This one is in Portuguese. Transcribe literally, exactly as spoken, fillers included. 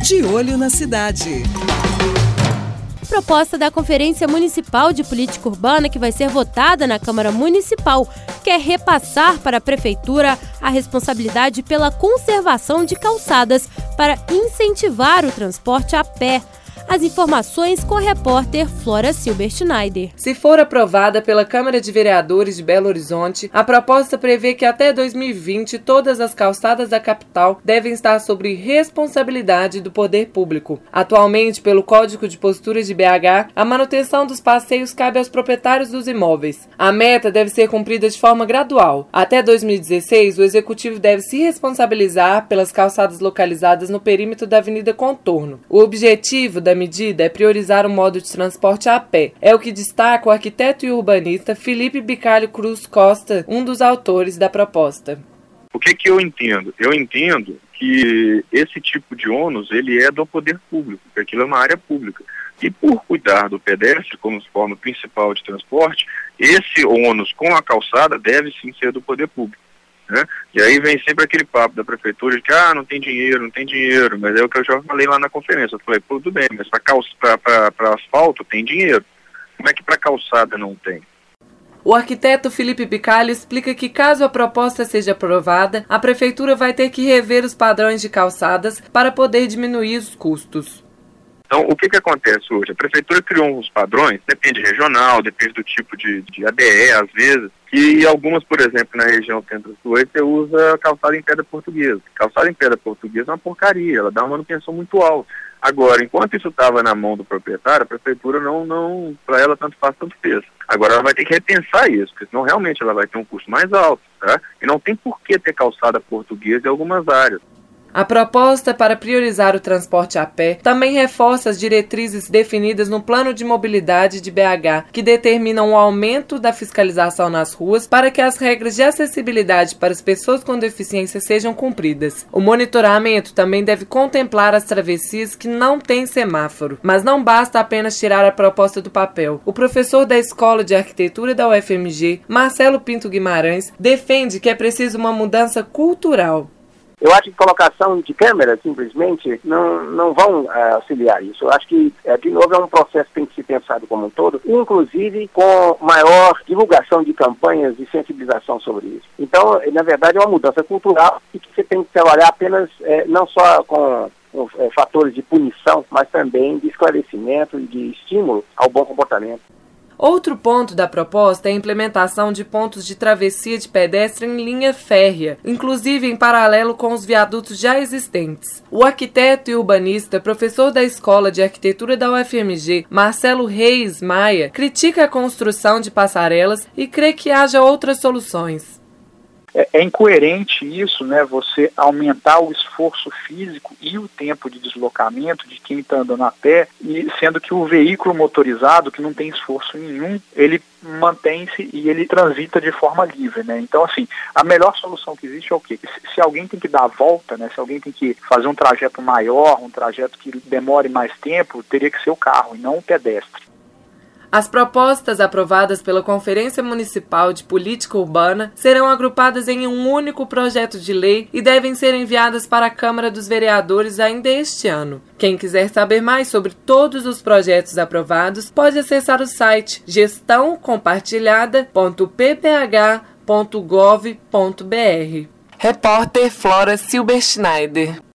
De Olho na Cidade. Proposta da Conferência Municipal de Política Urbana, que vai ser votada na Câmara Municipal, quer repassar para a Prefeitura a responsabilidade pela conservação de calçadas para incentivar o transporte a pé. As informações com a repórter Flora Silber Schneider. Se for aprovada pela Câmara de Vereadores de Belo Horizonte, a proposta prevê que até dois mil e vinte todas as calçadas da capital devem estar sob responsabilidade do poder público. Atualmente, pelo Código de Postura de B H, a manutenção dos passeios cabe aos proprietários dos imóveis. A meta deve ser cumprida de forma gradual. Até dois mil e dezesseis, o Executivo deve se responsabilizar pelas calçadas localizadas no perímetro da Avenida Contorno. O objetivo da medida é priorizar o modo de transporte a pé. É o que destaca o arquiteto e urbanista Felipe Bicalho Cruz Costa, um dos autores da proposta. O que que eu entendo? Eu entendo que esse tipo de ônus, ele é do poder público, que aquilo é uma área pública. E por cuidar do pedestre como forma principal de transporte, esse ônus com a calçada deve sim ser do poder público. Né? E aí vem sempre aquele papo da prefeitura de que ah, não tem dinheiro, não tem dinheiro, mas é o que eu já falei lá na conferência. Eu falei, tudo bem, mas para asfalto tem dinheiro. Como é que para calçada não tem? O arquiteto Felipe Bicalho explica que caso a proposta seja aprovada, a prefeitura vai ter que rever os padrões de calçadas para poder diminuir os custos. Então, o que que acontece hoje? A prefeitura criou uns padrões, depende regional, depende do tipo de, de A D E, às vezes, que algumas, por exemplo, na região centro-sul, você usa calçada em pedra portuguesa. Calçada em pedra portuguesa é uma porcaria, ela dá uma manutenção muito alta. Agora, enquanto isso estava na mão do proprietário, a prefeitura não, não para ela tanto faz, tanto fez. Agora ela vai ter que repensar isso, porque senão realmente ela vai ter um custo mais alto, tá? E não tem por que ter calçada portuguesa em algumas áreas. A proposta para priorizar o transporte a pé também reforça as diretrizes definidas no Plano de Mobilidade de B H, que determinam o aumento da fiscalização nas ruas para que as regras de acessibilidade para as pessoas com deficiência sejam cumpridas. O monitoramento também deve contemplar as travessias que não têm semáforo, mas não basta apenas tirar a proposta do papel. O professor da Escola de Arquitetura da U F M G, Marcelo Pinto Guimarães, defende que é preciso uma mudança cultural. Eu acho que colocação de câmeras, simplesmente, não, não vão uh, auxiliar isso. Eu acho que, uh, de novo, é um processo que tem que ser pensado como um todo, inclusive com maior divulgação de campanhas de sensibilização sobre isso. Então, na verdade, é uma mudança cultural e que você tem que trabalhar apenas, uh, não só com uh, fatores de punição, mas também de esclarecimento e de estímulo ao bom comportamento. Outro ponto da proposta é a implementação de pontos de travessia de pedestre em linha férrea, inclusive em paralelo com os viadutos já existentes. O arquiteto e urbanista, professor da Escola de Arquitetura da U F M G, Marcelo Reis Maia, critica a construção de passarelas e crê que haja outras soluções. É incoerente isso, né? Você aumentar o esforço físico e o tempo de deslocamento de quem está andando a pé, e sendo que o veículo motorizado, que não tem esforço nenhum, ele mantém-se e ele transita de forma livre, né? Então, assim, a melhor solução que existe é o quê? Se, se alguém tem que dar a volta, né? Se alguém tem que fazer um trajeto maior, um trajeto que demore mais tempo, teria que ser o carro e não o pedestre. As propostas aprovadas pela Conferência Municipal de Política Urbana serão agrupadas em um único projeto de lei e devem ser enviadas para a Câmara dos Vereadores ainda este ano. Quem quiser saber mais sobre todos os projetos aprovados pode acessar o site gestão compartilhada ponto p p h ponto gov ponto b r. Repórter Flora Silber Schneider.